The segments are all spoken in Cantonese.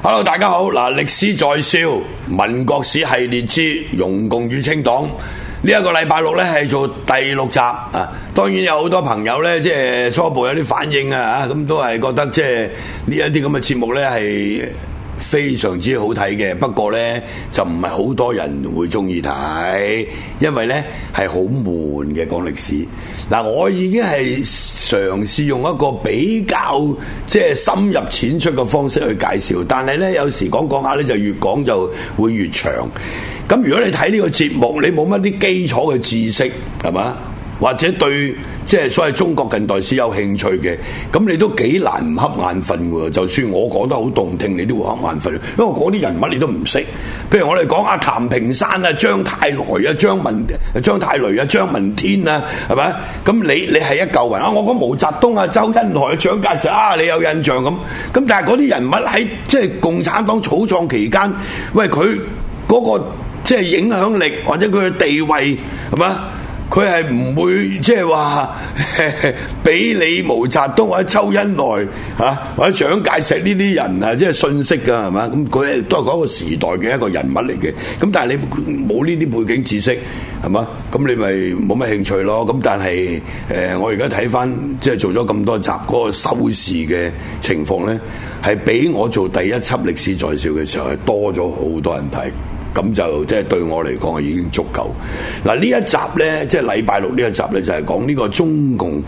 Hello， 大家好！嗱，歷史在笑，民國史系列之容共與清黨呢一個禮拜六咧係做第6集啊！當然有好多朋友咧，即係初步有啲反應啊，咁都係覺得即係呢一啲咁嘅節目咧係非常之好睇嘅，不過呢，就唔係好多人會中意睇，因為呢係好悶嘅講歷史。嗱，我已經係嘗試用一個比較即係深入淺出嘅方式去介紹，但係呢，有時講下呢，就越講就會越長。咁如果你睇呢個節目，你冇乜啲基礎嘅知識，係嘛？或者對即係所謂中國近代史有興趣嘅，咁你都幾難唔瞌眼瞓喎。就算我講得好動聽，你都會瞌眼瞓，因為嗰啲人物你都唔識。譬如我哋講阿譚平山啊、張太來啊、張太雷啊、張聞天啊，係咪？咁你係一嚿雲啊！我講毛澤東啊、周恩來啊、蔣介石啊，你有印象咁？咁但係嗰啲人物喺即係共產黨草創期間，喂佢嗰個即係影響力或者佢嘅地位係咪？佢係唔會即係話俾你毛澤東或者周恩來或者蔣介石呢啲人啊，即係信息㗎係嘛？咁佢都係嗰個時代嘅一個人物嚟嘅。咁但係你冇呢啲背景知識係嘛？咁你咪冇乜興趣咯。咁但係我而家睇翻即係做咗咁多集嗰個收視嘅情況咧，係比我做第一輯歷史在笑嘅時候係多咗好多人睇。咁就即係對我嚟講已經足夠。嗱，呢一集呢，即係禮拜六呢一集呢，就係講呢個中共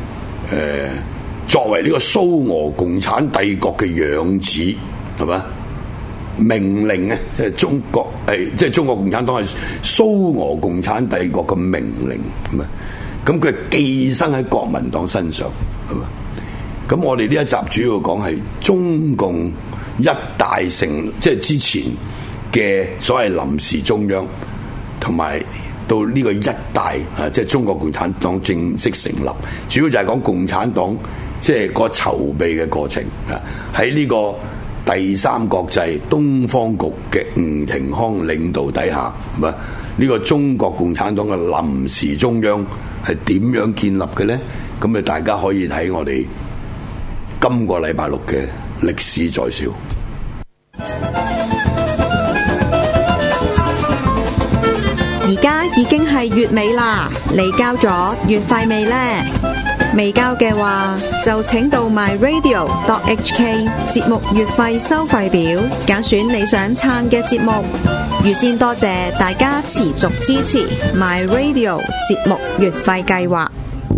作為呢個蘇俄共產帝國嘅養子係嘛？命令呢，即係中國即係中國共產黨係蘇俄共產帝國嘅命令係嘛？咁佢寄生喺國民黨身上係嘛？咁我哋呢一集主要講係中共一大成，即係之前嘅所謂臨時中央，同埋到呢個一大啊，即係中國共產黨正式成立，主要就係講共產黨即係個籌備嘅過程啊。喺呢個第三國際東方局嘅吳廷康領導底下，係嘛？呢個中國共產黨嘅臨時中央係點樣建立嘅咧？咁啊，大家可以睇我哋今個禮拜六嘅歷史在笑。 而家已經係月尾啦，你交咗月費未呢？未交嘅話，就請到 myradio.hk 節目月費收費表，揀選你想撐嘅節目。預先多謝大家持續支持 myradio 節目月費計劃。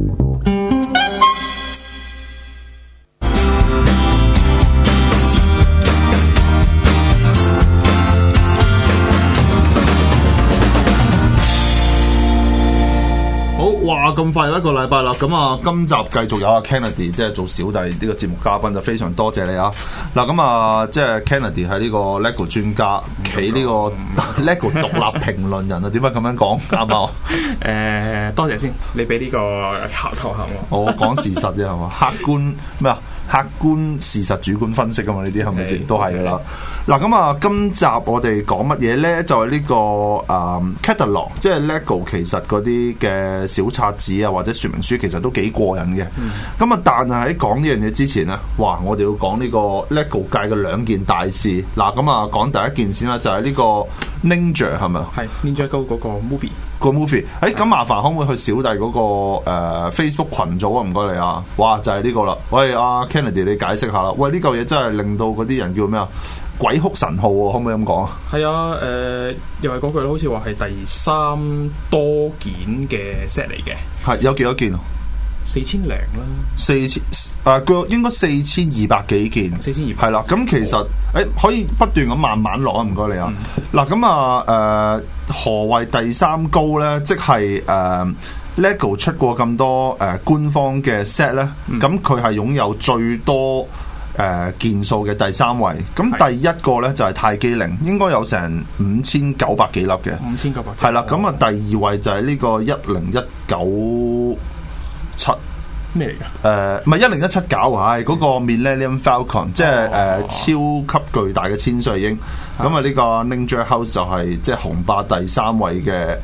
哇！咁快一個禮拜啦，咁啊，今集繼續有阿 Kennedy 即係做小弟呢個節目嘉賓，就非常多謝你啊！嗱，咁啊，即係 Kennedy 係呢個 LEGO 專家，企呢個 LEGO 獨立評論人啊，點解咁樣講啱嘛？ 多謝先，你俾呢個頭銜我。 我講事實啫，係嘛？客觀咩啊？客觀事實主觀分析㗎嘛？呢啲係咪先？都係㗎啦。嗱，咁啊，今集我哋講乜嘢咧？就係呢個catalog，即係 LEGO 其實嗰啲嘅小冊子啊，或者說明書，其實都幾過癮嘅。咁啊，但係喺講呢樣嘢之前咧，哇！我哋要講呢個 LEGO 界嘅兩件大事。嗱，咁啊，講第一件先啦，就係呢個 Ninja 係咪？係 Ninja Go 嗰個 movie。 個 movie，咁麻煩可唔可以去小弟嗰個Facebook 群組啊？唔該你啊！哇，就係呢個啦。喂，阿 Kennedy 你解釋下啦。喂，呢嚿嘢真係令到嗰啲人叫咩啊？鬼哭神號喎，可唔可以咁講啊？係啊，又係嗰句好似話係第3多件嘅 set 嚟嘅。 係有幾多件啊 ？4000零啦 ，4000應該4200幾件，4200係啦。咁其實可以不斷咁慢慢落啊！唔該你啊。嗱咁啊何謂第3高咧？即係LEGO 出過咁多官方嘅 set 咧，咁佢係擁有最多件數嘅第3位。咁第一個咧就係泰姬陵，應該有成5900幾粒嘅，5900係啦。咁啊第2位就係呢個10197。 咩嚟㗎？ 唔係10179，係嗰個 Millennium Falcon， 即係超級巨大嘅千歲鷹。咁啊呢個 Ninja House 就係即係雄霸第3位嘅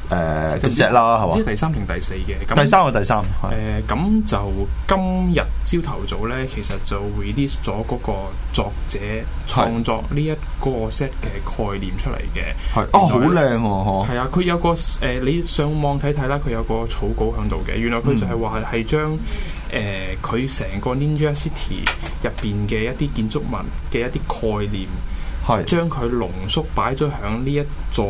嘅 set 啦，係嘛？ 即係第三定第四嘅。 第三個第三。 咁就今日朝頭早咧，其實就 release 咗嗰個作者創作呢一個 set 嘅概念出嚟嘅。 係好靚喎！ 係啊，佢有個你上網睇睇啦，佢有個草稿喺度嘅。原來佢就係話係將佢成個 Ninja City 入邊嘅一啲建築物嘅一啲概念，係將佢濃縮擺咗喺呢一座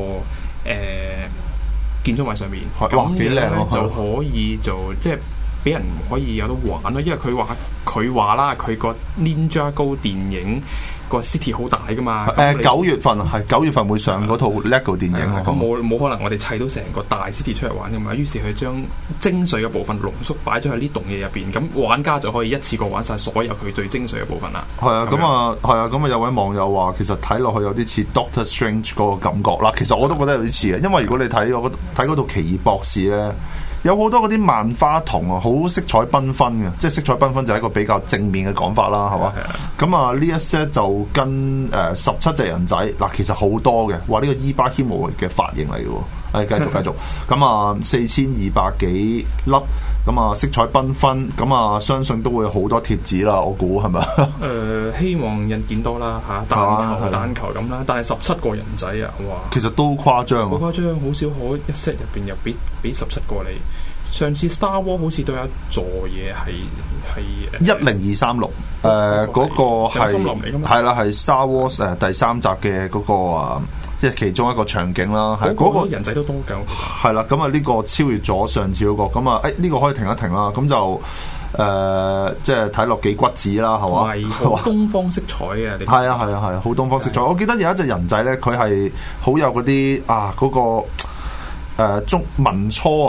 建築物上面。咁幾靚咧，就可以做即係俾人可以有得玩咯。因為佢話啦，佢個 Ninja Go 電影個 city 好大噶嘛。 9月份會上嗰套 LEGO 電影。 咁冇可能我哋砌到成個大 city 出嚟玩噶嘛。於是佢將精髓嘅部分濃縮擺咗喺呢棟嘢入邊，咁玩家就可以一次過玩晒所有佢最精髓嘅部分啦。係啊， 咁啊有位網友話，其實睇落去有啲似 Doctor Strange 嗰個感覺啦。其實我都覺得有啲似嘅，因為如果你睇嗰套奇異博士咧，有好多嗰啲萬花筒啊，好色彩繽紛嘅，即係色彩繽紛就係一個比較正面嘅講法啦，係嘛？咁啊呢一 set 就跟17隻人仔嗱，其實好多嘅，話呢個伊巴希莫嘅髮型嚟嘅喎，繼續，咁啊4200幾粒，咁啊色彩繽紛，咁啊相信都會有好多貼紙啦，我估係咪？ 希望印件多啦嚇，單球咁啦，但係17個人仔啊，哇！ 其實都誇張， 好誇張，好少可一 set 入邊又俾17個你。上次 Star Wars 好似都有一座嘢係 10236，嗰個係森林嚟㗎嘛？ 係啦，係 Star Wars 第3集嘅嗰個即係其中一個場景啦。係嗰個人仔都多㗎。係啦，咁啊呢個超越咗上次嗰個，咁啊呢個可以停一停啦。咁就即係睇落幾骨子啦，係嘛？ 係好東方色彩嘅。 係啊，好東方色彩。我記得有一隻人仔咧，佢係好有嗰啲嗰個。民初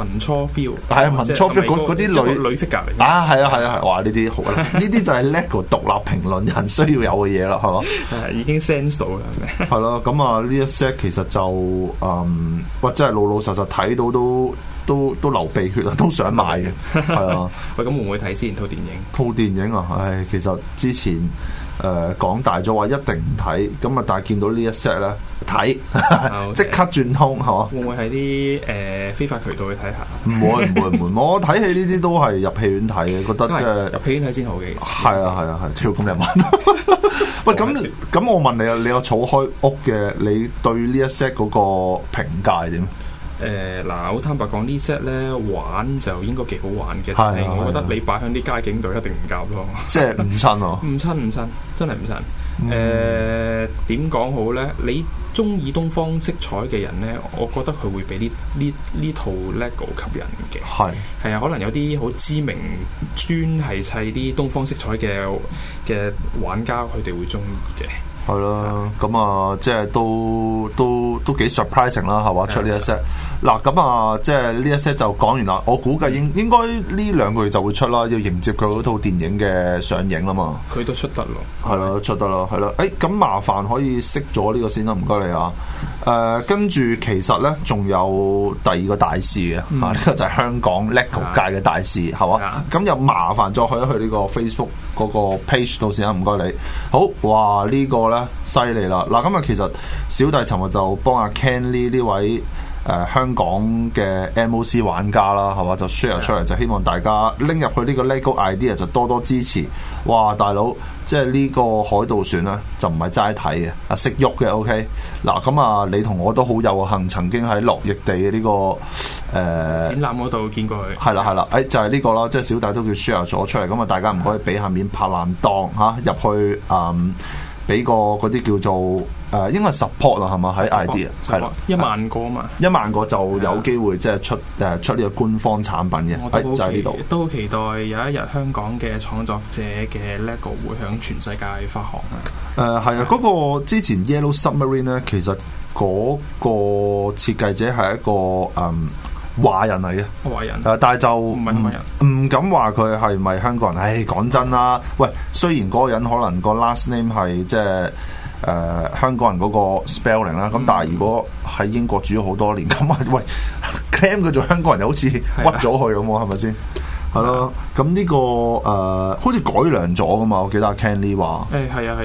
feel 係啊，民初 feel 嗰啲女 figure 嚟啊，係啊，哇！呢啲好啦，呢啲就係 LEGO 獨立評論人需要有嘅嘢啦，係嘛？ 已經 sense 到啦， 係咯。咁啊，呢一 set 其實就哇，真係老實實睇到都流鼻血啦，都想買嘅，係啊。 喂，咁會唔會睇先套電影？ 套電影啊，唉，其實之前講大咗話一定唔睇，咁啊，但係見到呢一 set 咧睇，即刻轉通係嘛？ 會唔會喺啲非法渠道去睇下？ 唔會，我睇戲呢啲都係入戲院睇嘅，覺得即係入戲院睇先好嘅。 係啊，跳咁你問。喂，咁我問你啊，你有儲開屋嘅，你對呢一 set 嗰個評價點？ 嗱，好坦白講，呢 set 咧玩就應該幾好玩嘅，但係我覺得你擺響啲街景度一定唔夾咯， 即係唔襯喎， 唔襯，真係唔襯。點講好咧？你中意東方色彩嘅人咧，我覺得佢會俾呢套 LEGO 吸引嘅。係啊，可能有啲好知名專係砌啲東方色彩嘅玩家，佢哋會中意嘅。 係咯，咁啊，即係都幾 surprising 啦，係嘛？出呢一 set 嗱，咁啊，即係呢一 set 就講完啦。我估計應該呢2個月就會出啦，要迎接佢嗰套電影嘅上映啦嘛。 佢都出得咯， 係咯，出得咯，係咯。咁麻煩可以熄咗呢個先啦，唔該你啊。跟住其實咧，仲有第2個大事嘅，呢個就係香港 LEGO 界嘅大事，係嘛？咁又麻煩再去一去呢個 Facebook 嗰個 page 度先啦，唔該你。好，哇，呢個咧犀利啦！嗱，咁啊，其實小弟尋日就幫阿 Ken Lee 呢位香港嘅 MOC 玩家啦，係嘛，就 share 出嚟，就希望大家拎入去呢個 LEGO idea 就多多支持。哇，大佬，即係呢個海盜船咧，就唔係齋睇嘅，識喐嘅。OK，嗱，咁啊，你同我都好有幸曾經喺樂易地嘅呢個展覽嗰度見過佢。 係啦，就係呢個啦，即係小弟都叫 share 咗出嚟，咁啊，大家唔可以俾下面拍爛檔嚇入去俾個嗰啲叫做應該係 support 啦，係嘛？喺 idea 係啦 ，1萬個啊嘛 ，1萬個就有機會即係出呢個官方產品嘅，就喺呢度。 都好期待有一日香港嘅創作者嘅 LEGO 會向全世界發行啊！ 係啊，嗰個之前 Yellow Submarine 咧，其實嗰個設計者係一個華人嚟嘅， 華人， 但係就唔係華人， 唔敢話佢係咪香港人。唉，講真啦，喂，雖然嗰個人可能個 last name 係即係香港人嗰個 spelling 啦，咁但係如果喺英國住咗好多年，咁啊喂 claim 佢做香港人又好似屈咗佢咁喎，係咪先？係咯，咁呢個好似改良咗噶嘛，我記得阿 Ken Lee 話。 係啊，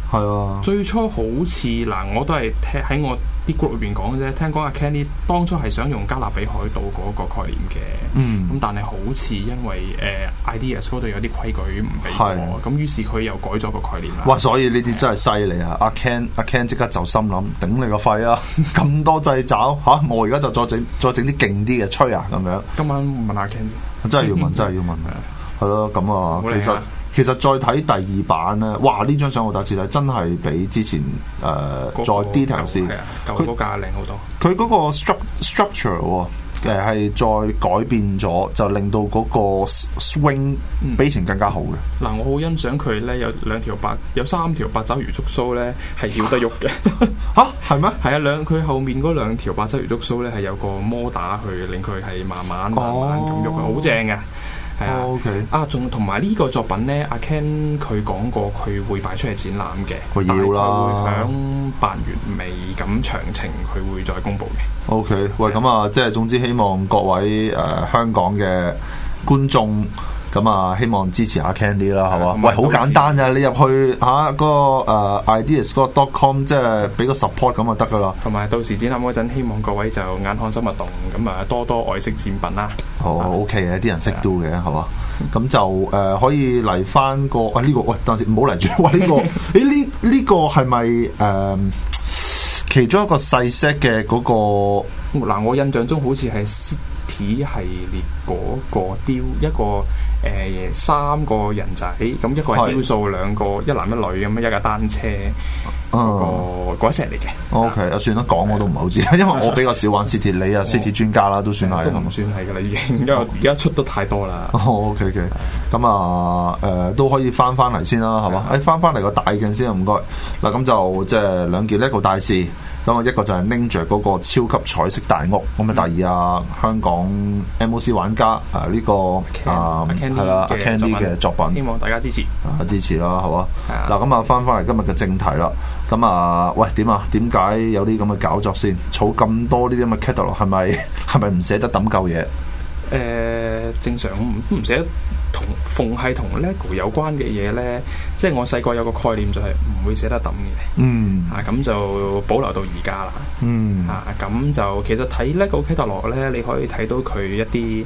係啊， 最初好似嗱，我都係聽喺我啲 group 裏邊講嘅啫。聽講阿 Kenny 當初係想用加勒比海盜嗰個概念嘅，咁但係好似因為IDS 嗰度有啲規矩唔俾我，咁於是佢又改咗個概念啦。 哇！所以呢啲真係犀利啊！阿 Ken 即刻就心諗頂你個肺啊！咁多掣爪嚇，我而家就再整啲勁啲嘅吹啊咁樣。 今晚問下 Ken 先， 真係要問，真係要問係咯。咁啊，其實再睇第二版咧，哇！呢張相我第一次睇，真係比之前再 detail 啲， 舊嗰架靚好多。 佢嗰個 structure 係再改變咗，就令到嗰個 swing 比以前更加好嘅。 嗱，我好欣賞佢咧，有三條八爪魚觸鬚咧係曉得喐嘅。 嚇係咩？ 係啊，佢後面嗰兩條八爪魚觸鬚咧係有個摩打去令佢係慢慢咁喐嘅，好正嘅。係啊 ，OK 仲同埋呢個作品咧，阿 Ken 佢講過佢會擺出嚟展覽嘅， 佢要啦， 會響8月尾咁詳情佢會再公佈嘅。 OK， 喂，咁啊，即係總之希望各位香港嘅觀眾咁啊，希望支持下 Candy 啦，係嘛？喂，好簡單咋，你入去嗰個ideas 嗰個 .com， 即係俾個 support 咁就得噶啦。 同埋到時展覽嗰陣，希望各位就眼看心勿動，咁啊多多愛惜展品啦。 好 OK 嘅，啲人識到嘅係嘛？咁就可以嚟翻個呢個，喂，等陣唔好嚟住。喂，呢個呢個係咪其中一個細 set 嘅嗰個？ 嗱，我印象中好似係 City 系列嗰個雕一個。3個人仔，咁一個係雕塑，兩個一男一女咁樣一架單車，嗰一 set 嚟嘅。 OK， 算啦，講我都唔係好知，因為我比較少玩 City， 你啊 City 專家啦，都算係。 都唔算係噶啦，已經，因為而家出得太多啦。 OK，咁啊都可以翻嚟先啦，係嘛？翻嚟個大件先啊，唔該。嗱，咁就即係兩件 LEGO 大事。咁啊，一個就係 Ninja 嗰個超級彩色大屋，咁啊，第二香港 MOC 玩家呢個係啦，阿 Candy 嘅作品， 希望大家支持支持啦，係嘛？嗱，咁啊，翻嚟今日嘅正題啦。咁啊，喂，點啊？點解有啲咁嘅搞作先？儲咁多呢啲咁嘅 catalog， 係咪唔捨得抌嚿嘢？ 正常唔捨得。逢係同 LEGO 有關嘅嘢咧，即係我細個有個概念就係唔會捨得抌嘅，咁就保留到而家啦，咁就其實睇 LEGO catalog 咧，你可以睇到佢一啲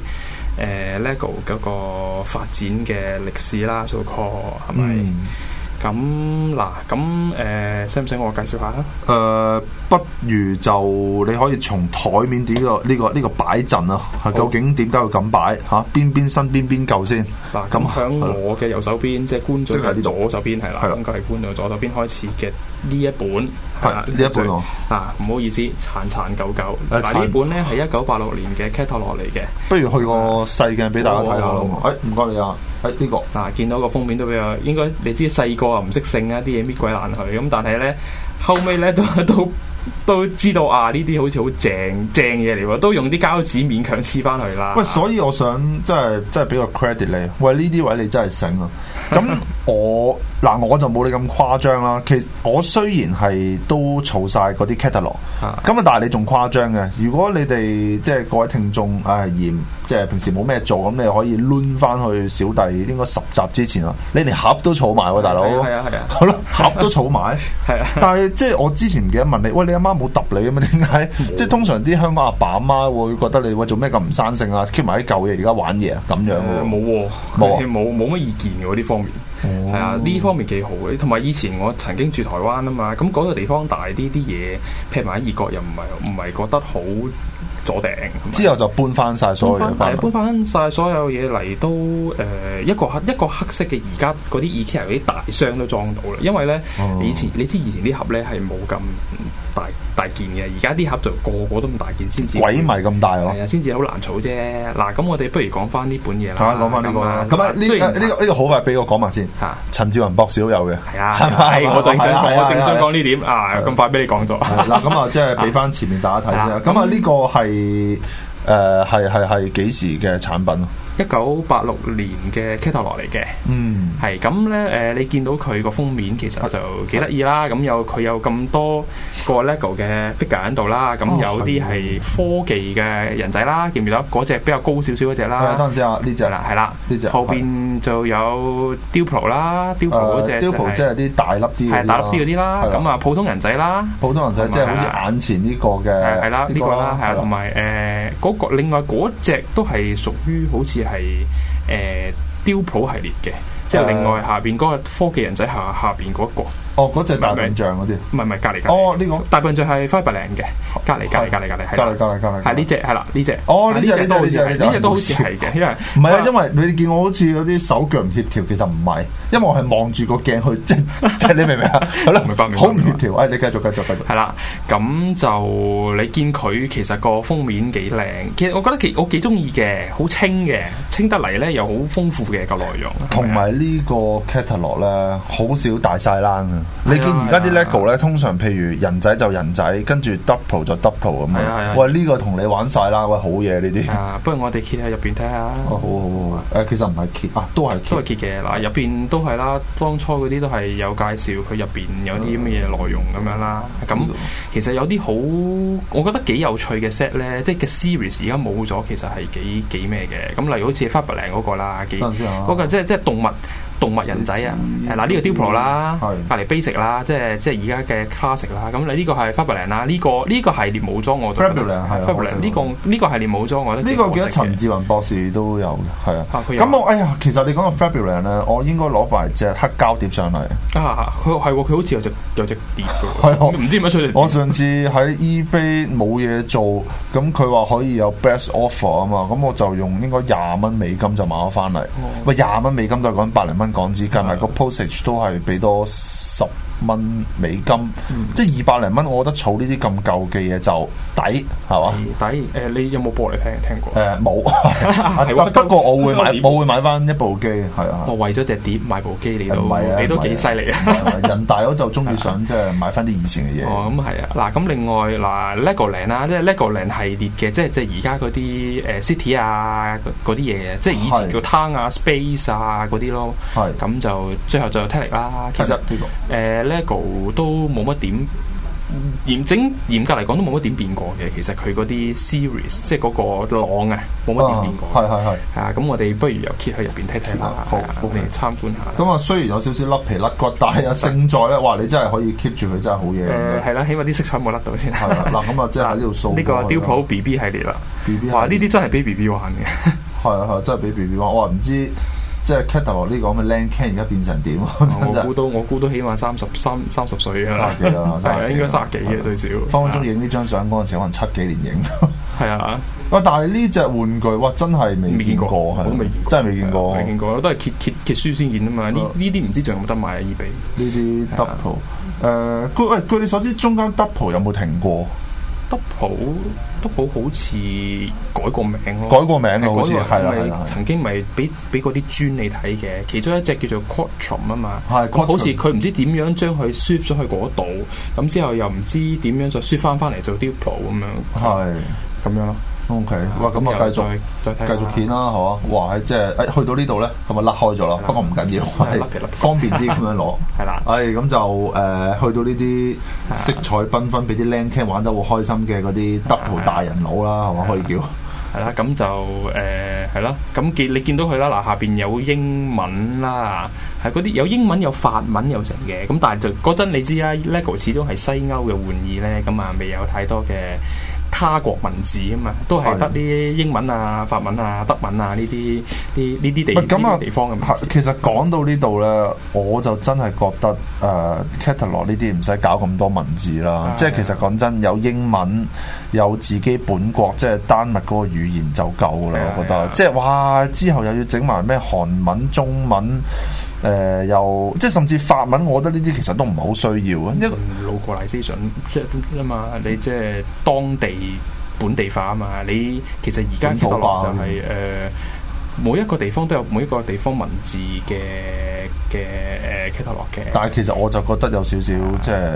LEGO 嗰個發展嘅歷史啦，so call 係咪？咁嗱，使唔使我介紹下？ 不如就你可以從台面呢個擺陣啊，究竟點解會咁擺嚇？邊新邊舊先？ 嗱，咁響我嘅右手邊，即係觀眾嘅左手邊係啦，咁佢係觀眾左手邊開始嘅呢一本係啦，呢一本唔好意思，殘舊。嗱，呢本咧係1986年嘅 catalog 嚟嘅。 不如去個細鏡俾大家睇下咯。唔該你啊，呢個嗱，見到個封面都比較應該，你知細個唔識性啊，啲嘢搣鬼爛佢咁，但係咧後尾咧都知道呢啲好似好正嘢嚟喎，都用啲膠紙勉強黐翻去啦。 喂，所以我想真係俾個 credit 你，喂，呢啲位你真係醒啊！咁我就冇你咁誇張啦。其實我雖然係都儲晒嗰啲 catalog，咁但係你仲誇張嘅。如果你哋即係各位聽眾嫌即係平時冇咩做，咁你可以攆翻去小弟應該10集之前啊，你連盒都儲埋喎，大佬。係啊，好啦，盒都儲埋。係啊，但係即係我之前唔記得問你，喂，你阿媽冇揼你啊嘛？點解？即係通常啲香港阿爸阿媽會覺得你喂做咩咁唔生性啊？keep 埋啲舊嘢而家玩嘢咁樣喎。冇乜意見嘅喎呢方面。係啊，呢方面幾好嘅。同埋以前我曾經住台灣啊嘛，咁嗰個地方大啲嘢劈埋喺異國又唔係覺得好左頂。 之後就搬翻晒所有嘢翻晒所有嘢嚟都一個黑色嘅，而家嗰啲 IKEA 嗰啲大箱都裝到啦。因為咧，你知以前啲盒咧係冇咁大件嘅，而家啲盒就個都咁大件先至鬼迷咁大咯， 係啊，先至好難儲啫。嗱，咁我哋不如講翻呢本嘢啦。 講翻呢個啦。咁啊，呢個好快俾我講埋先。陳志雲博士都有嘅。係啊， 我正想講呢點咁快俾你講咗。 嗱，咁啊，即係俾翻前面大家睇先啦。咁啊，呢個係幾時嘅產品啊？ 1986年嘅 catalog 嚟嘅，係咁咧你見到佢個封面其實就幾得意啦，咁佢有咁多個 LEGO 嘅 figure 喺度啦，咁有啲係科技嘅人仔啦，記唔記得嗰隻比較高少少嗰隻啦？ 等陣先啊，呢隻係啦，呢隻後邊就有 Duplo 啦 ，Duplo 嗰隻 Duplo 即係啲大粒啲， 係大粒啲嗰啲啦，咁啊普通人仔啦， 普通人仔即係好似眼前呢個嘅， 係啦呢個啦，係啊，同埋嗰個另外嗰隻都係屬於好似係Duplo 系列嘅，即係另外下邊嗰個科技人仔下邊嗰個。 哦，嗰隻大笨象嗰啲， 唔係隔離。 哦，呢個大笨象係 Fiberland 嘅，隔離，係呢隻係啦，呢隻。 哦，呢隻都好似係， 呢隻都好似係嘅，因為唔係啊，因為你見我好似有啲手腳唔協調，其實唔係，因為我係望住個鏡去，即係你明唔明啊？好啦，好唔協調。你繼續。 係啦，咁就你見佢其實個封面幾靚，其實我覺得我幾中意嘅，好清嘅，清得嚟咧又好豐富嘅個內容。 同埋呢個 catalog 咧，好少大晒冷啊！你見而家啲 LEGO 咧，通常譬如人仔就人仔，跟住 double 就 double 咁樣。喂，呢個同你玩晒啦，喂，好嘢呢啲。 不如我哋揭喺入邊睇下。 好。其實唔係揭啊，都係揭嘅。嗱，入邊都係啦，當初嗰啲都係有介紹，佢入邊有啲乜嘢內容咁樣啦。咁其實有啲好，我覺得幾有趣嘅 set 咧，即係嘅 series 而家冇咗，其實係幾咩嘅。咁例如好似 Fiberland 嗰個啦，嗰個即係動物人仔啊，係嗱呢個 Duplo 啦，隔離 Basic 啦，即係而家嘅 Classic 啦。咁你呢個係 Fiberland 啦，呢個系列冇咗我。Fiberland 呢個系列冇咗，我覺得。呢個記得陳志雲博士都有嘅，係啊。咁其實你講個 Fiberland 咧，我應該攞埋隻黑膠碟上嚟。佢好似有隻碟嘅，唔知點解出嚟。 我上次喺 eBay 冇嘢做，咁佢話可以有 best offer 啊嘛，咁我就用應該$20美金就買咗翻嚟。喂，$20美金都係講$80港紙，計埋個 postage 都係俾多$10美金，即係200零蚊。我覺得儲呢啲咁舊嘅嘢就抵，係嘛？ 抵你有冇播嚟聽過？ 冇，不過我會買翻一部機，係啊。 我為咗隻碟買部機，你都幾犀利啊！ 人大咗就中意想即係買翻啲以前嘅嘢。 咁係啊，嗱咁另外Legoland 啦，即係 Legoland 系列嘅，即係而家嗰啲City 啊嗰啲嘢，即係以前叫 Town 啊 Space 啊嗰啲咯。咁就最後就 Titanic 啦。其實LEGO 都冇乜點嚴格嚟講都冇乜點變過嘅。其實佢嗰啲 series 即係嗰個浪啊，冇乜點變過。係咁我哋不如由揭去入邊睇睇啦。好，我哋參觀下。 咁啊，雖然有少少甩皮甩骨，但係勝在咧，哇！你真係可以 keep 住佢，真係好嘢。 係啦，起碼啲色彩冇甩到先。 嗱，咁啊，即係喺呢度掃。 呢個 Duplo BB 系列啦。哇！呢啲真係俾 BB 玩嘅。 係真係俾 BB 玩。我話唔知。即係 catalog 呢個咁嘅靚 can 而家變成點？ 我估到起碼30歲㗎啦，係應該30幾嘅最少。 分分鐘影呢張相嗰陣時，可能7幾年影。 係啊， 但係呢隻玩具，哇！真係未見過，係未見過， 真係未見過。 未見過，都係揭書先見啊嘛。呢啲唔知仲有冇得買啊？eBay 呢啲 double 據你所知，中間 double 有冇停過？ Double 好似改過名咯， 改過名咯，好似係啦。 曾經咪俾嗰啲磚你睇嘅，其中一隻叫做 Quattro 啊嘛，好似佢唔知點樣將佢 shift 咗去嗰度，咁之後又唔知點樣再 shift 翻嚟做 Duplo 咁樣，係咁樣咯。 OK，哇！咁啊，繼續片啦，係嘛？哇！即係去到呢度咧，咁啊甩開咗啦。不過唔緊要，方便啲咁樣攞。係啦，咁就去到呢啲色彩繽紛，俾啲靚 can 玩得好開心嘅嗰啲 double 大人佬啦，係嘛？可以叫係啦。咁就係啦。咁你見到佢啦，嗱下邊有英文啦，係嗰啲有英文有法文有成嘅。咁但係就嗰陣你知啦 ，LEGO 始終係西歐嘅玩意咧，咁啊未有太多嘅他國文字啊嘛，都係得啲英文啊、法文啊、德文啊呢啲地方嘅文字。 其實講到呢度咧，我就真係覺得catalog 呢啲唔使搞咁多文字啦。即係其實講真，有英文有自己本國即係丹麥嗰個語言就夠啦。我覺得即係哇，之後又要整埋咩韓文、中文。又即係甚至法文，我覺得呢啲其實都唔係好需要啊。一個 localization 即係啊嘛，你即係當地本地化啊嘛。你其實而家 catalog 就係每一個地方都有每一個地方文字嘅catalog 嘅。 但係其實我就覺得有少少即係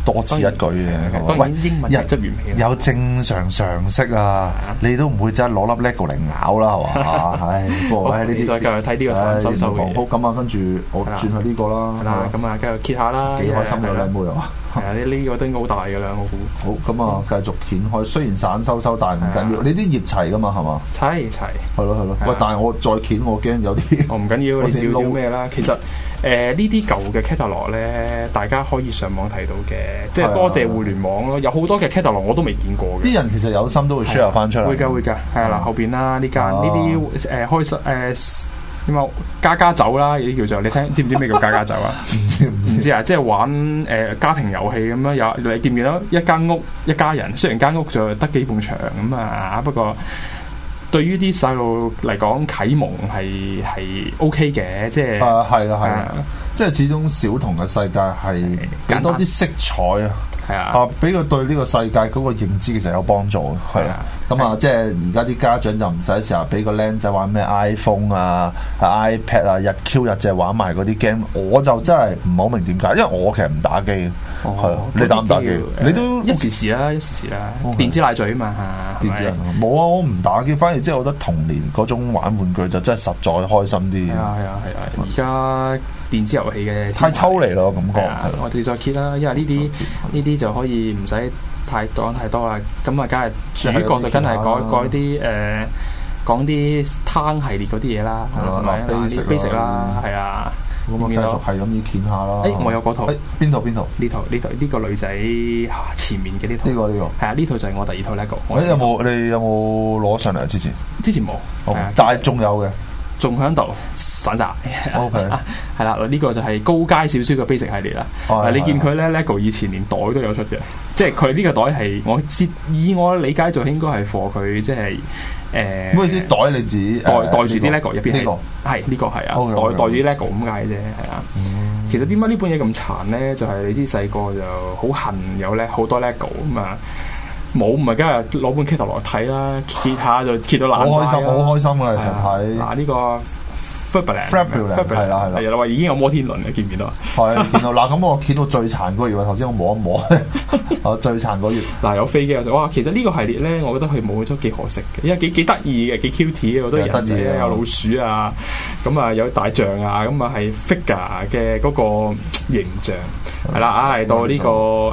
多此一舉嘅。 當然英文係執完皮， 有正常常識啊，你都唔會真係攞粒 LEGO 嚟咬啦，係嘛？唉，不過呢啲再繼續睇呢個神手手嘅。 好，咁啊，跟住我轉去呢個啦。 係啦，咁啊，繼續揭下啦。 幾開心嘅靚妹啊！ 係啊，呢個都應該好大㗎啦，我估。 好，咁啊，繼續掀開。雖然散收，但係唔緊要。你啲葉齊㗎嘛，係嘛？ 齊。 係咯。喂，但係我再掀，我驚有啲。 唔緊要，你照咩啦？其實呢啲舊嘅 catalog 咧，大家可以上網睇到嘅，即係多謝互聯網咯。有好多嘅 catalog 我都未見過嘅。 啲人其實有心都會 share 翻出嚟。 會㗎，係啦，後邊啦呢間呢啲開實點啊家酒啦，呢啲叫做你知唔知咩叫家酒啊？唔知啊，即係玩家庭遊戲咁樣，有你見唔見到一間屋一家人？雖然間屋就得幾埲牆咁啊，不過對於啲細路嚟講啟蒙係 OK 嘅，即係係啊，即係始終小童嘅世界係俾多啲色彩啊。 係啊， 俾佢對呢個世界嗰個認知其實有幫助。係啊，咁啊，即係而家啲家長就唔使成日俾個僆仔玩咩 iPhone 啊、iPad 啊，日 Q 日就玩埋嗰啲 game。我就真係唔好明點解，因為我其實唔打機嘅。係你打唔打機？你都一時時啦。電子奶嘴啊嘛嚇， 電子冇啊！我唔打機，反而即係我覺得童年嗰種玩玩具就真係實在開心啲。 係啊！而家電子遊戲嘅太抽離咯，感覺。 我哋再揭啦，因為呢啲就可以唔使講太多啦。咁啊，梗係主角就梗係改啲講啲攤系列嗰啲嘢啦，係咪？basic 啦，係啊。 咁我繼續係咁要掀下啦。 我有嗰套。 邊套？ 呢個女仔前面嘅呢套。呢個。係啊，呢套就係我第二套 LEGO。 你有冇攞上嚟啊？之前冇。但係仲有嘅。 仲喺度散集 ，OK， 係啦，呢個就係高階少少嘅 basic 系列啦。你見佢咧 LEGO 以前連袋都有出嘅，即係佢呢個袋係以我理解就應該係 for 佢即係唔好意思，袋你自己袋住啲 LEGO 入邊係呢個係啊，袋住啲 LEGO 咁解啫，係啊。其實點解呢本嘢咁殘咧？就係你知細個就好恨有咧好多 LEGO 咁啊。冇唔係，梗係攞本 catalog 落睇啦，揭下就揭到爛晒。好開心啊！成日睇嗱呢個 Fabulous 係啦， 話已經有摩天輪嘅，見唔見到？ 係見到嗱，咁我見到最殘嗰頁啊！頭先我摸一摸，最殘嗰頁嗱有飛機有食哇！其實呢個系列咧，我覺得佢冇咗幾可惜嘅，因為幾得意嘅，幾 cute 嘅，好多人仔有老鼠啊，咁啊有大象啊，咁啊係 figure 嘅嗰個形象。係啦，到呢個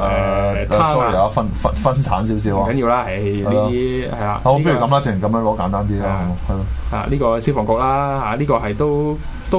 sorry 啊，分散少少啊， 唔緊要啦，呢啲係啦。 好，不如咁啦，淨係咁樣攞簡單啲啦，係咯。 呢個消防局啦，呢個係都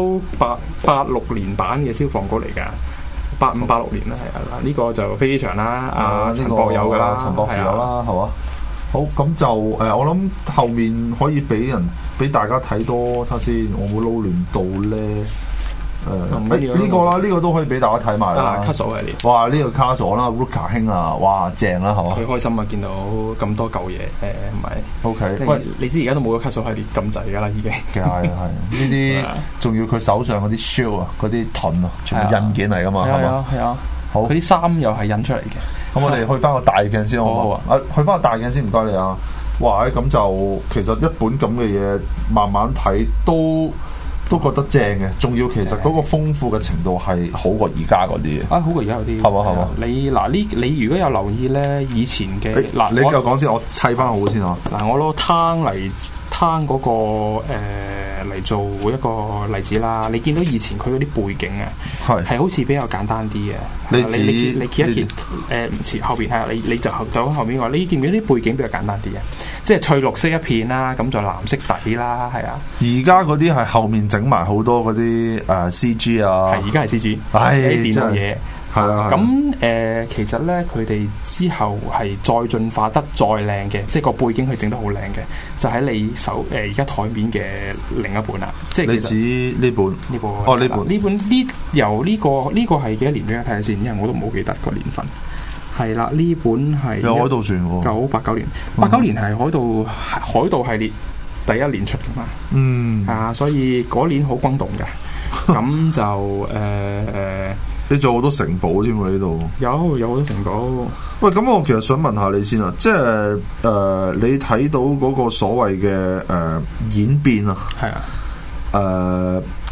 86年版嘅消防局嚟㗎，85、86年啦，係啊。呢個就飛機場啦，陳博有㗎啦， 陳博士有啦，係嘛？好，咁就我諗後面可以俾大家睇多，睇下先，我冇撈亂到咧。呢個啦，呢個都可以俾大家睇埋啦。 卡索系列， 哇！呢個卡索啦 ，Ruka 兄啊，哇，正啦，係嘛？ 佢開心啊，見到咁多舊嘢，係咪 ？OK， 喂，你知而家都冇咗卡索系列咁滯噶啦，已經。 係呢啲仲要佢手上嗰啲 shield 啊，嗰啲盾啊，全部印件嚟噶嘛，係嘛？ 係啊， 好， 佢啲衫又係印出嚟嘅。 咁我哋去翻個大鏡先好唔好啊？去翻個大鏡先，唔該你啊。哇！咁就其實一本咁嘅嘢，慢慢睇都覺得正嘅，仲要其實嗰個豐富嘅程度係好過而家嗰啲嘅。好過而家嗰啲。係嘛？ 你如果有留意咧，以前嘅你繼續講先，我砌翻好先啊。 我攞攤嗰個嚟做一個例子啦。你見到以前佢嗰啲背景啊，係好似比較簡單啲嘅。你揭一揭唔似後邊係你就喺後邊話，你見唔見啲背景比較簡單啲嘅？即係翠綠色一片啦，咁就藍色底啦，係啊。而家嗰啲係後面整埋好多嗰啲CG 啊。 係而家係 CG，啲電腦嘢。係啊。咁其實咧，佢哋之後係再進化得再靚嘅，即係個背景佢整得好靚嘅，就喺你手而家台面嘅另一本啦。即係你指呢本？呢本哦，呢本由呢個係幾多年俾我睇下先，因為我都唔好記得個年份。係啦，呢本係有海盜船喎 ，989年，89年係海盜系列第一年出噶嘛，所以嗰年好轟動嘅，咁就你做好多城堡添喎呢度， 有好多城堡。 喂，咁我其實想問下你先啊，即係你睇到嗰個所謂嘅演變啊， 係啊，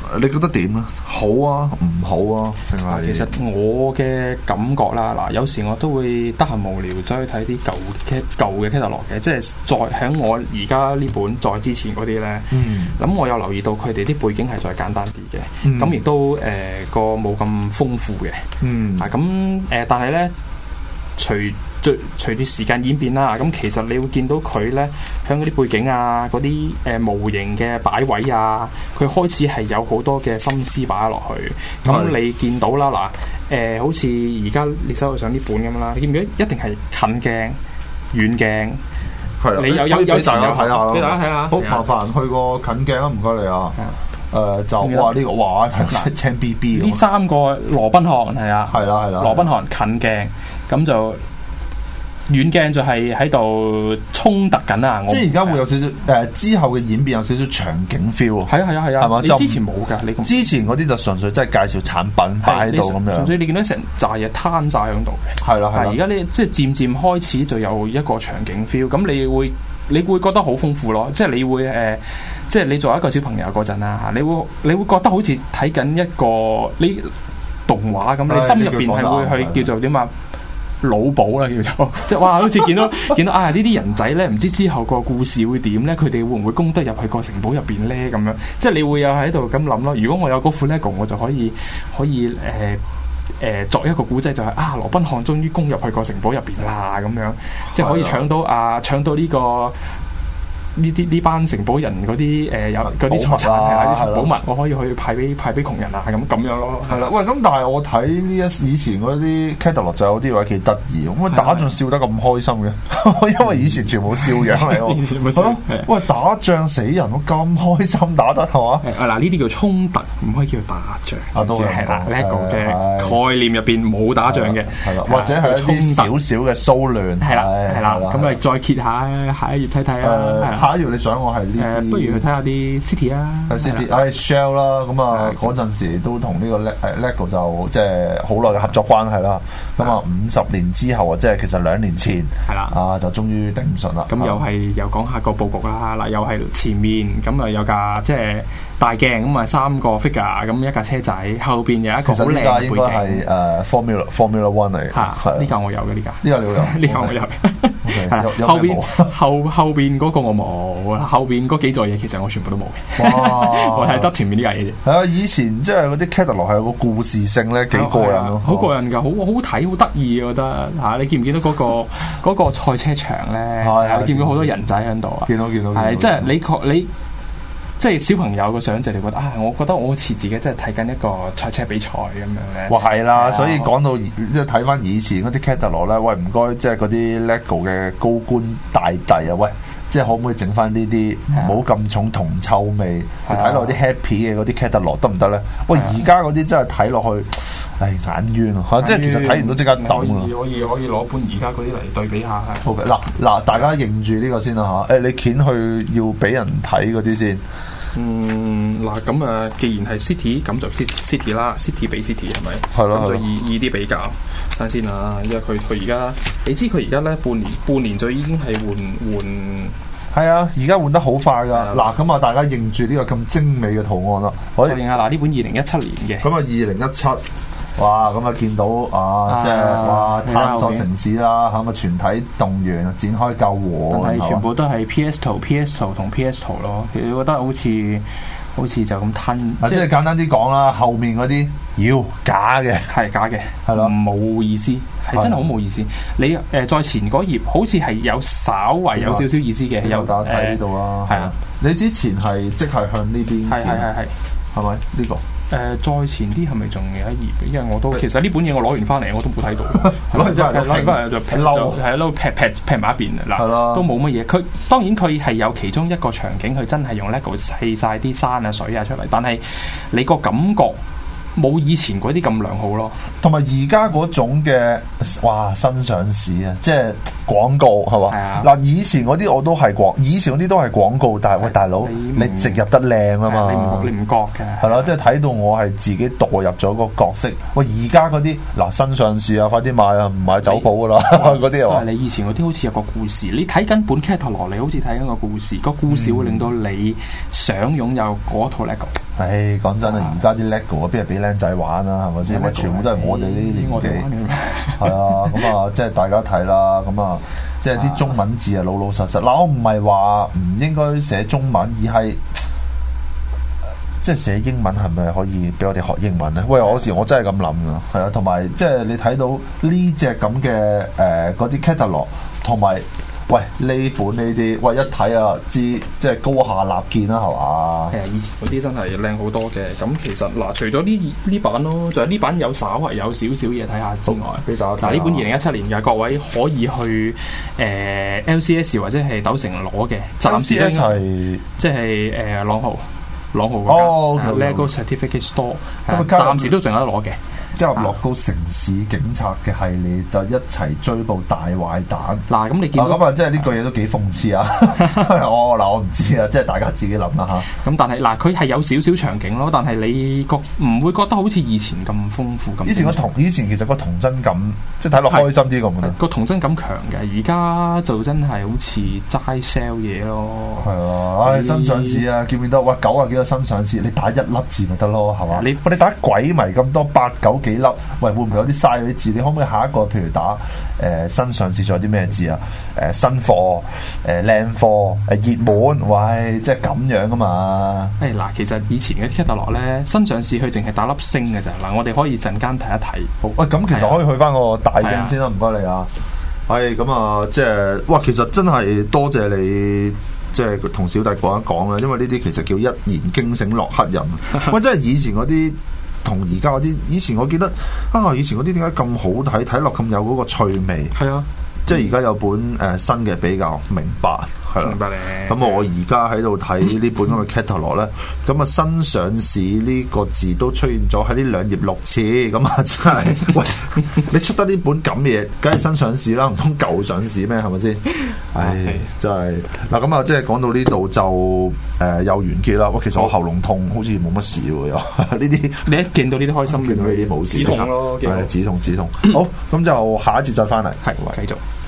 你覺得點啊？好啊，唔好啊？定係？ 其實我嘅感覺啦，嗱，有時我都會得閒無聊走去睇啲舊嘅 catalog 嘅，即係再喺我而家呢本再之前嗰啲咧。咁我有留意到佢哋啲背景係再簡單啲嘅，咁亦都個冇咁豐富嘅。但係咧，隨住時間演變啦，咁其實你會見到佢咧，喺嗰啲背景啊、嗰啲模型嘅擺位啊，佢開始係有好多嘅心思擺落去。咁你見到啦，嗱，好似而家你手上呢本咁啦，你見唔見一定係近鏡、遠鏡？ 係啊， 你有俾大家睇下咯， 俾大家睇下。 好麻煩去個近鏡啊，唔該你啊。就哇呢個哇睇青 B B 呢三個羅賓漢係啊， 係啦， 羅賓漢近鏡，咁就遠鏡就係喺度衝突緊啊！ 即係而家會有少少之後嘅演變有少少場景 feel。係啊，係嘛？你之前冇㗎，你之前嗰啲就純粹即係介紹產品擺喺度咁樣。 純粹你見到成紮嘢攤晒喺度嘅。係啦。而家你即係漸漸開始就有一個場景 feel，咁你會覺得好豐富咯。即係你會即係你作為一個小朋友嗰陣啦，你會覺得好似睇緊一個呢動畫咁，你心入邊係會去叫做點啊？腦補啦叫做，即係哇，好似見到啊呢啲人仔咧，唔知之後個故事會點咧？佢哋會唔會攻得入去個城堡入邊咧？咁樣，即係你會有喺度咁諗咯。如果我有嗰副 LEGO，我就可以作一個古仔，就係羅賓漢終於攻入去個城堡入邊啦，咁樣，即係可以搶到呢個。呢班城堡人嗰啲有嗰啲財產係啦，啲寶物我可以去派俾窮人啊，咁樣咯。係啦， 喂，咁但係我睇以前嗰啲 catalog 就有啲位幾得意，咁打仗笑得咁開心嘅，因為以前全部笑樣嚟喎。係咯，喂，打仗死人都咁開心打得係嘛？ 嗱，呢啲叫衝突，唔可以叫打仗。 都係啦，LEGO嘅概念入邊冇打仗嘅， 係啦，或者係一啲少少嘅騷亂。 係啦，咁咪再揭下一頁睇睇啊。 下一頁你想我係呢？ 不如去睇下啲 City 啊 ，City，Shell 啦，咁啊嗰陣時都同呢個 LEGO 就即係好耐嘅合作關係啦。咁啊50年之後啊，即係其實2年前係啦，就終於頂唔順啦。 咁又講下個佈局啦，嗱又係前面咁啊有架即係大鏡咁啊3個 figure 咁一架車仔，後邊有一個好靚嘅背景。 應該係Formula One 嚟嘅。 呢架我有嘅呢架。 呢架你有？ 呢架我有。後邊嗰個我冇，後邊嗰幾座嘢其實我全部都冇嘅。我係得前面呢架嘢啫。 係啊，以前即係嗰啲 catalog 係有個故事性咧，幾過癮咯。 好過癮㗎，好睇，好得意，我覺得嚇。你見唔見到嗰個賽車場咧？你見唔見好多人仔喺度啊？見到。係即係你即係小朋友個想像，你覺得我覺得我好似自己真係睇緊一個賽車比賽咁樣咧。哇，係啦，所以講到即係睇翻以前嗰啲 catalog 咧，喂唔該，即係嗰啲 LEGO 嘅高官大帝啊，喂，即係可唔可以整翻呢啲唔好咁重銅臭味，睇落啲 happy 嘅嗰啲 catalog 得唔得咧？喂，而家嗰啲真係睇落去，眼冤啊！即係其實睇完都即刻抌啊！可以攞本而家嗰啲嚟對比下。好嘅，嗱，大家認住呢個先啦嚇。你掀去要俾人睇嗰啲先。 嗱咁啊，既然係 City， 咁就 City 啦 ，City 比 City 係咪？係咯，咁就易啲比較。等先啊，因為佢而家，你知佢而家咧半年就已經係換。 係啊，而家換得好快噶。嗱，咁啊，大家認住呢個咁精美嘅圖案啦。 可以認下嗱，呢本2017年嘅。 咁啊，2017。哇！咁啊，見到即係哇，探索城市啦，咁啊，全體動員展開救火， 係全部都係 PS 圖同 PS 圖咯。其實我覺得好似就咁吞。 即係簡單啲講啦，後面嗰啲妖假嘅， 係假嘅，係咯，冇意思，係真係好冇意思。你再前嗰頁好似係有稍為有少少意思嘅，有大家睇呢度啦。係啊，你之前係即係向呢邊， 係， 係咪呢個？ 再前啲係咪仲有一頁？因為我都其實呢本嘢我攞完翻嚟我都冇睇到，攞完翻嚟就劈埋一邊嗱，都冇乜嘢。佢當然佢係有其中一個場景，佢真係用 LEGO 砌晒啲山啊水啊出嚟，但係你個感覺冇以前嗰啲咁良好咯。 同埋而家嗰種嘅新上市啊，即係廣告係嘛？嗱，以前嗰啲我都係以前嗰啲都係廣告，但係喂大佬，你植入得靚啊嘛， 你唔覺嘅係啦，即係睇到我係自己墮入咗個角色。喂，而家嗰啲新上市啊，快啲買啊，唔買走寶噶啦嗰啲啊！ 你以前嗰啲好似有個故事，你睇緊本 catalog 你好似睇緊個故事，個故事會令到你想擁有嗰套 LEGO。 講真啊，而家啲 LEGO 邊係俾僆仔玩啊，係咪先？喂，全部都係我哋呢啲年紀。係啊，咁啊，即係大家睇啦，咁啊，即係啲中文字啊，老老實實。嗱，我唔係話唔應該寫中文，而係即係寫英文係咪可以俾我哋學英文咧？喂，有時我真係咁諗噶，係啊，同埋即係你睇到呢隻咁嘅嗰啲 catalog， 同埋喂呢本呢啲，喂一睇啊知即係高下立見啦，係嘛？ 係啊，以前嗰啲真係靚好多嘅。咁其實嗱，除咗呢版咯，就係呢版有稍為有少少嘢睇下之外， 俾大家睇。 嗱，呢本2017年嘅各位可以去LCS 或者係斗城攞嘅，暫時咧係即係朗豪嗰間 LEGO Certificate Store， 暫時都仲有得攞嘅。 加入樂高城市警察嘅系列就一齊追捕大壞蛋。 嗱，咁你見到咁啊，即係呢句嘢都幾諷刺啊！我唔知啊，即係大家自己諗啦嚇。 咁但係嗱，佢係有少少場景咯，但係你唔會覺得好似以前咁豐富咁。 以前其實個童真感，即係睇落開心啲咁嘅。 個童真感強嘅，而家就真係好似齋 sell 嘢咯。 係啊，新上市啊，見唔見到？哇，90幾個新上市，你打一粒字咪得咯，係嘛？你打鬼迷咁多8、9幾粒，喂，會唔會有啲嘥嗰啲字？你可唔可以下一個譬如打新上市仲有啲咩字啊？新貨、靚貨、熱門，喂，即係咁樣噶嘛？ 嗱，其實以前嘅 catalog 咧，新上市佢淨係打粒星嘅咋。嗱，我哋可以陣間睇一睇。 好，喂，咁其實可以去翻個大鏡先啦，唔該你啊。係咁啊，即係哇，其實真係多謝你。即係同小弟講一講啦，因為呢啲其實叫一言驚醒洛克人。喂，真係以前嗰啲同而家嗰啲，以前我記得啊，以前嗰啲點解咁好睇，睇落咁有嗰個趣味。係啊，即係而家有本新嘅比較明白。係啦，明白你。咁我而家喺度睇呢本咁嘅 catalog 咧，咁啊新上市呢個字都出現咗喺呢2頁6次，咁啊真係，喂，你出得呢本咁嘢，梗係新上市啦，唔通舊上市咩？係咪先？唉，真係嗱，咁啊，即係講到呢度就又完結啦。喂，其實我喉嚨痛，好似冇乜事喎，又呢啲。你一見到呢啲開心，見到呢啲冇事。止痛咯，係止痛。好，咁就下一節再翻嚟， 係繼續。